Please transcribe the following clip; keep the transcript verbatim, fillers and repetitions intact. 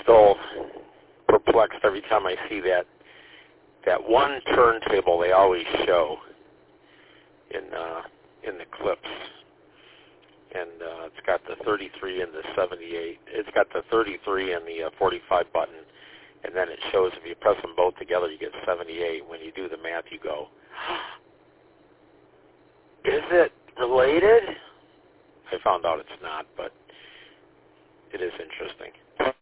still perplexed every time I see that that one turntable they always show in uh, in the clips, and uh, it's got the thirty-three and the seventy-eight. It's got the thirty-three and the uh, forty-five button, and then it shows if you press them both together, you get seventy-eight. When you do the math, you go, is it related? I found out it's not, but it is interesting.